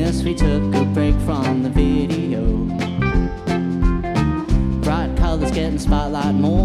Christmas we took a break from the video. Bright colors getting spotlight more